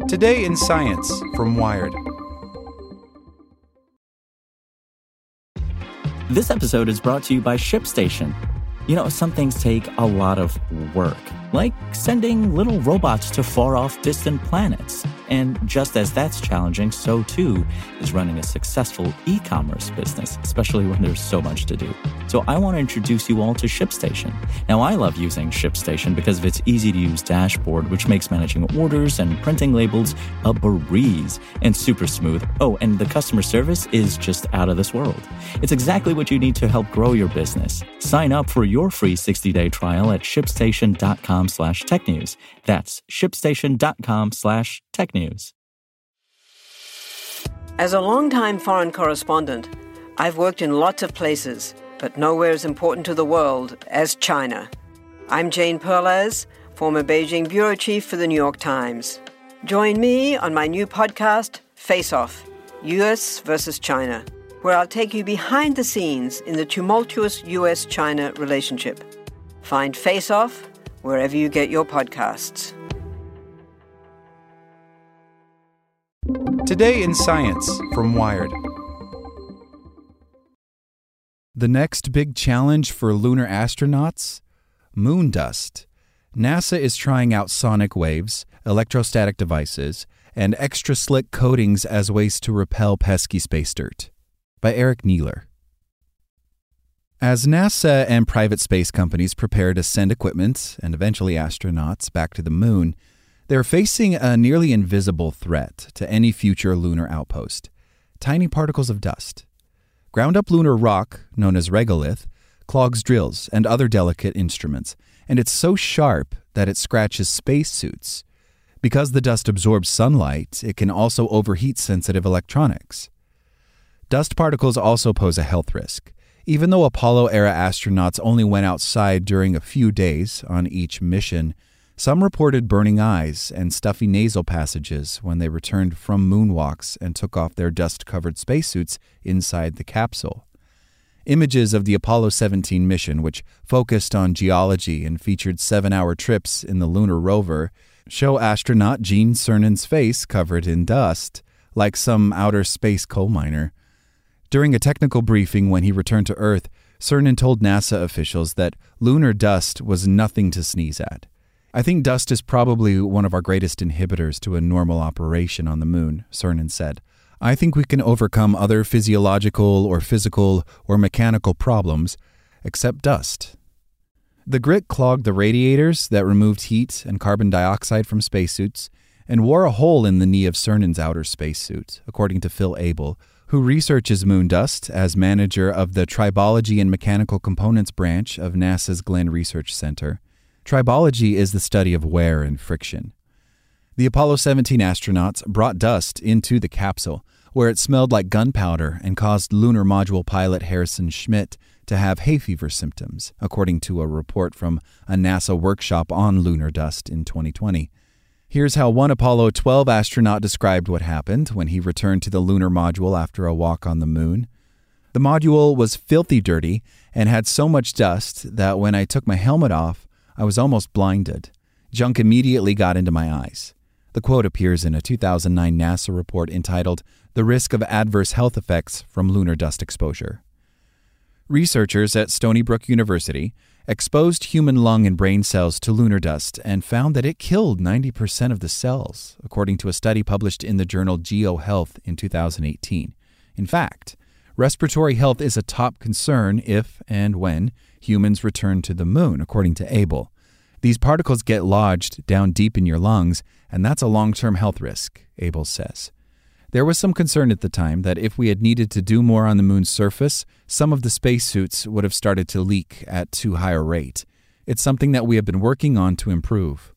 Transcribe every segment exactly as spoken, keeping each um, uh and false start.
Today in Science from Wired. This episode is brought to you by ShipStation. You know, some things take a lot of work, like sending little robots to far-off distant planets. And just as that's challenging, so too is running a successful e-commerce business, especially when there's so much to do. So I want to introduce you all to ShipStation. Now, I love using ShipStation because of its easy-to-use dashboard, which makes managing orders and printing labels a breeze and super smooth. Oh, and the customer service is just out of this world. It's exactly what you need to help grow your business. Sign up for your free sixty-day trial at shipstation.com slash technews. That's shipstation.com slash technews. As a longtime foreign correspondent, I've worked in lots of places, but nowhere as important to the world as China. I'm Jane Perlez, former Beijing bureau chief for the New York Times. Join me on my new podcast, Face Off, U S versus China, where I'll take you behind the scenes in the tumultuous U S China relationship. Find Face Off wherever you get your podcasts. Today in Science from Wired. The next big challenge for lunar astronauts? Moon dust. NASA is trying out sonic waves, electrostatic devices, and extra slick coatings as ways to repel pesky space dirt. By Eric Neeler. As NASA and private space companies prepare to send equipment, and eventually astronauts, back to the moon, they're facing a nearly invisible threat to any future lunar outpost: tiny particles of dust. Ground-up lunar rock, known as regolith, clogs drills and other delicate instruments, and it's so sharp that it scratches spacesuits. Because the dust absorbs sunlight, it can also overheat sensitive electronics. Dust particles also pose a health risk. Even though Apollo-era astronauts only went outside during a few days on each mission, some reported burning eyes and stuffy nasal passages when they returned from moonwalks and took off their dust-covered spacesuits inside the capsule. Images of the Apollo seventeen mission, which focused on geology and featured seven-hour trips in the lunar rover, show astronaut Gene Cernan's face covered in dust, like some outer space coal miner. During a technical briefing when he returned to Earth, Cernan told NASA officials that lunar dust was nothing to sneeze at. I think dust is probably one of our greatest inhibitors to a normal operation on the moon, Cernan said. I think we can overcome other physiological or physical or mechanical problems, except dust. The grit clogged the radiators that removed heat and carbon dioxide from spacesuits and wore a hole in the knee of Cernan's outer spacesuit, according to Phil Abel, who researches moon dust as manager of the Tribology and Mechanical Components branch of NASA's Glenn Research Center. Tribology is the study of wear and friction. The Apollo seventeen astronauts brought dust into the capsule, where it smelled like gunpowder and caused lunar module pilot Harrison Schmitt to have hay fever symptoms, according to a report from a NASA workshop on lunar dust in twenty twenty. Here's how one Apollo twelve astronaut described what happened when he returned to the lunar module after a walk on the moon. The module was filthy dirty and had so much dust that when I took my helmet off, I was almost blinded. Junk immediately got into my eyes. The quote appears in a two thousand nine NASA report entitled The Risk of Adverse Health Effects from Lunar Dust Exposure. Researchers at Stony Brook University exposed human lung and brain cells to lunar dust and found that it killed ninety percent of the cells, according to a study published in the journal GeoHealth in two thousand eighteen. In fact, respiratory health is a top concern if and when humans return to the moon, according to Abel. These particles get lodged down deep in your lungs, and that's a long-term health risk, Abel says. There was some concern at the time that if we had needed to do more on the moon's surface, some of the spacesuits would have started to leak at too high a rate. It's something that we have been working on to improve.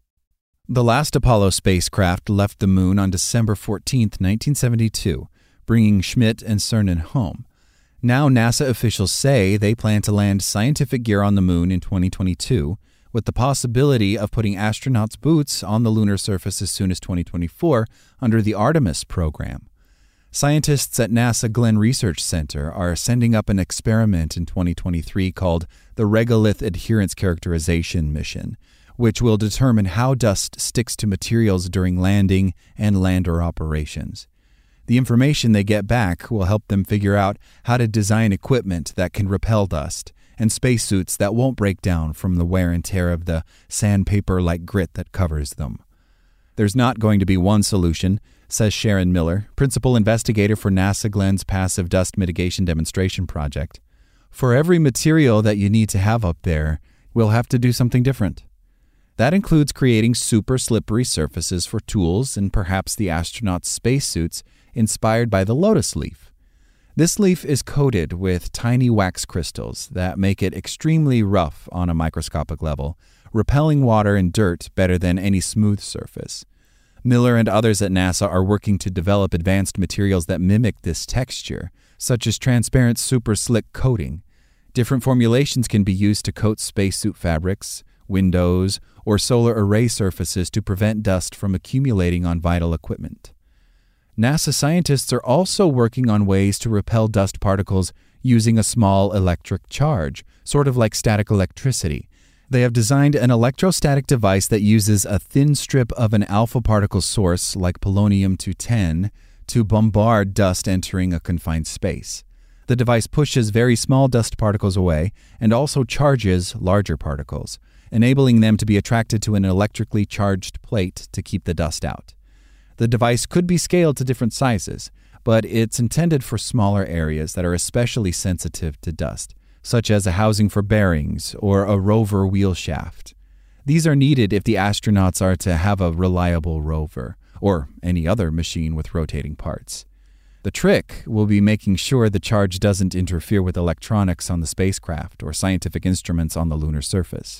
The last Apollo spacecraft left the moon on December fourteenth, nineteen seventy-two, bringing Schmitt and Cernan home. Now NASA officials say they plan to land scientific gear on the moon in twenty twenty-two, with the possibility of putting astronauts' boots on the lunar surface as soon as twenty twenty-four under the Artemis program. Scientists at NASA Glenn Research Center are sending up an experiment in twenty twenty-three called the Regolith Adherence Characterization Mission, which will determine how dust sticks to materials during landing and lander operations. The information they get back will help them figure out how to design equipment that can repel dust and spacesuits that won't break down from the wear and tear of the sandpaper-like grit that covers them. There's not going to be one solution, says Sharon Miller, principal investigator for NASA Glenn's Passive Dust Mitigation Demonstration Project. For every material that you need to have up there, we'll have to do something different. That includes creating super slippery surfaces for tools and perhaps the astronauts' spacesuits inspired by the lotus leaf. This leaf is coated with tiny wax crystals that make it extremely rough on a microscopic level, repelling water and dirt better than any smooth surface. Miller and others at NASA are working to develop advanced materials that mimic this texture, such as transparent super slick coating. Different formulations can be used to coat spacesuit fabrics, windows, or solar array surfaces to prevent dust from accumulating on vital equipment. NASA scientists are also working on ways to repel dust particles using a small electric charge, sort of like static electricity. They have designed an electrostatic device that uses a thin strip of an alpha particle source, like polonium two ten, to bombard dust entering a confined space. The device pushes very small dust particles away and also charges larger particles, enabling them to be attracted to an electrically charged plate to keep the dust out. The device could be scaled to different sizes, but it's intended for smaller areas that are especially sensitive to dust, such as a housing for bearings or a rover wheel shaft. These are needed if the astronauts are to have a reliable rover, or any other machine with rotating parts. The trick will be making sure the charge doesn't interfere with electronics on the spacecraft or scientific instruments on the lunar surface.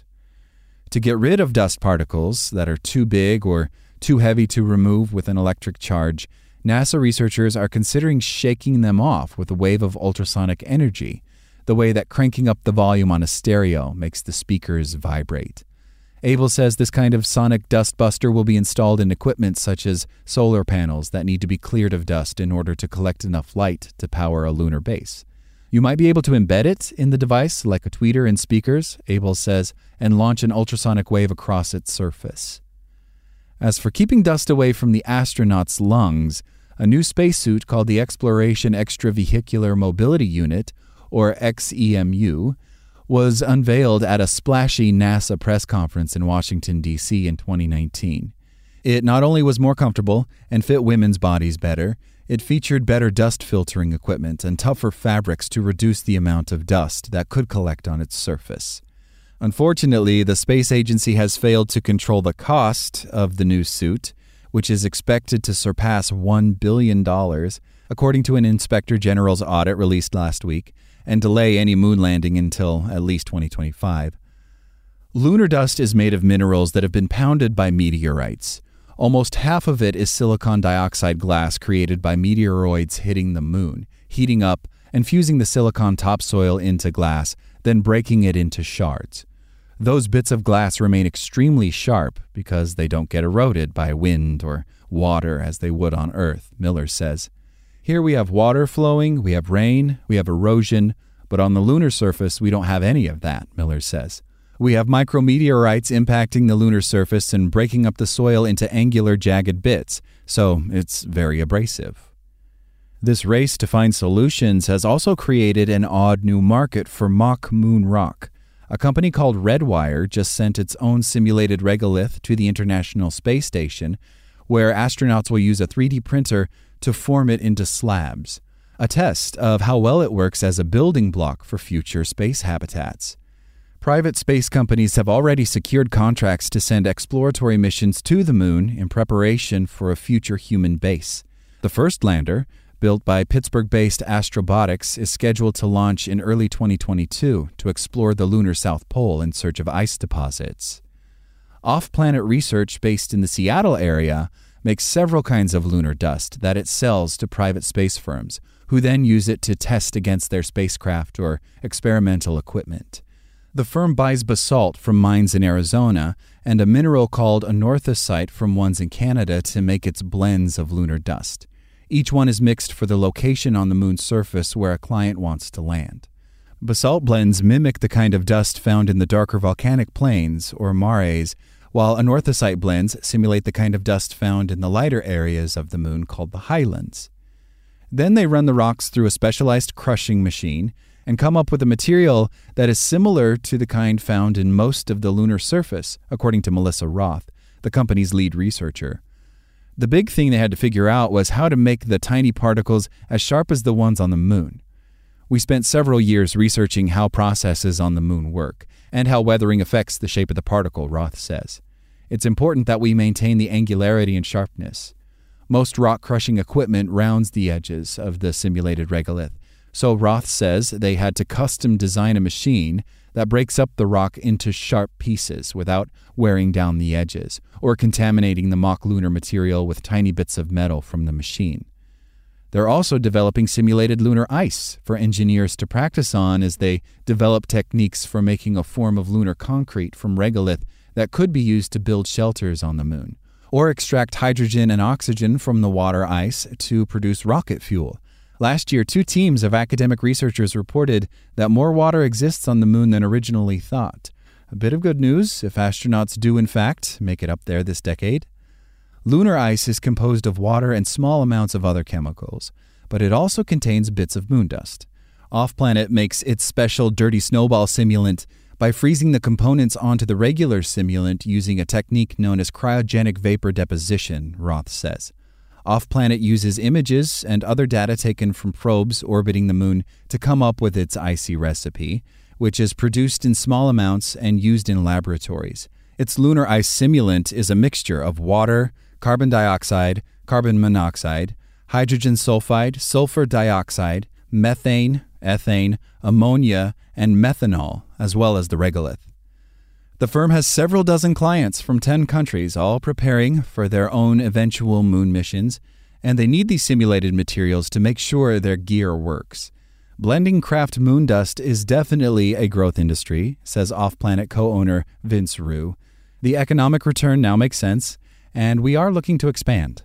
To get rid of dust particles that are too big or too heavy to remove with an electric charge, NASA researchers are considering shaking them off with a wave of ultrasonic energy, the way that cranking up the volume on a stereo makes the speakers vibrate. Abel says this kind of sonic dust buster will be installed in equipment such as solar panels that need to be cleared of dust in order to collect enough light to power a lunar base. You might be able to embed it in the device like a tweeter and speakers, Abel says, and launch an ultrasonic wave across its surface. As for keeping dust away from the astronauts' lungs, a new spacesuit called the Exploration Extravehicular Mobility Unit, or X E M U, was unveiled at a splashy NASA press conference in Washington, D C in twenty nineteen. It not only was more comfortable and fit women's bodies better, it featured better dust filtering equipment and tougher fabrics to reduce the amount of dust that could collect on its surface. Unfortunately, the space agency has failed to control the cost of the new suit, which is expected to surpass one billion dollars, according to an inspector general's audit released last week, and delay any moon landing until at least twenty twenty-five. Lunar dust is made of minerals that have been pounded by meteorites. Almost half of it is silicon dioxide glass created by meteoroids hitting the moon, heating up and fusing the silicon topsoil into glass, then breaking it into shards. Those bits of glass remain extremely sharp because they don't get eroded by wind or water as they would on Earth, Miller says. Here we have water flowing, we have rain, we have erosion, but on the lunar surface we don't have any of that, Miller says. We have micrometeorites impacting the lunar surface and breaking up the soil into angular, jagged bits, so it's very abrasive. This race to find solutions has also created an odd new market for mock moon rock. A company called Redwire just sent its own simulated regolith to the International Space Station, where astronauts will use a three D printer to form it into slabs, a test of how well it works as a building block for future space habitats. Private space companies have already secured contracts to send exploratory missions to the moon in preparation for a future human base. The first lander, built by Pittsburgh-based Astrobotics, is scheduled to launch in early twenty twenty-two to explore the lunar South Pole in search of ice deposits. Off-planet research based in the Seattle area makes several kinds of lunar dust that it sells to private space firms, who then use it to test against their spacecraft or experimental equipment. The firm buys basalt from mines in Arizona and a mineral called anorthosite from ones in Canada to make its blends of lunar dust. Each one is mixed for the location on the moon's surface where a client wants to land. Basalt blends mimic the kind of dust found in the darker volcanic plains, or mares, while anorthosite blends simulate the kind of dust found in the lighter areas of the moon called the highlands. Then they run the rocks through a specialized crushing machine and come up with a material that is similar to the kind found in most of the lunar surface, according to Melissa Roth, the company's lead researcher. The big thing they had to figure out was how to make the tiny particles as sharp as the ones on the moon. We spent several years researching how processes on the moon work and how weathering affects the shape of the particle, Roth says. It's important that we maintain the angularity and sharpness. Most rock crushing equipment rounds the edges of the simulated regolith, so Roth says they had to custom design a machine that breaks up the rock into sharp pieces without wearing down the edges or contaminating the mock lunar material with tiny bits of metal from the machine. They're also developing simulated lunar ice for engineers to practice on as they develop techniques for making a form of lunar concrete from regolith that could be used to build shelters on the moon, or extract hydrogen and oxygen from the water ice to produce rocket fuel. Last year, two teams of academic researchers reported that more water exists on the moon than originally thought. A bit of good news if astronauts do, in fact, make it up there this decade. Lunar ice is composed of water and small amounts of other chemicals, but it also contains bits of moon dust. Off-Planet makes its special dirty snowball simulant by freezing the components onto the regular simulant using a technique known as cryogenic vapor deposition, Roth says. Off-Planet uses images and other data taken from probes orbiting the moon to come up with its icy recipe, which is produced in small amounts and used in laboratories. Its lunar ice simulant is a mixture of water, carbon dioxide, carbon monoxide, hydrogen sulfide, sulfur dioxide, methane, ethane, ammonia, and methanol, as well as the regolith. The firm has several dozen clients from ten countries, all preparing for their own eventual moon missions, and they need these simulated materials to make sure their gear works. Blending craft moon dust is definitely a growth industry, says Off-Planet co-owner Vince Rue. The economic return now makes sense, and we are looking to expand.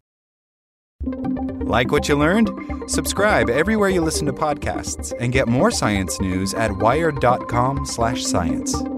Like what you learned? Subscribe everywhere you listen to podcasts and get more science news at wired dot com slash science.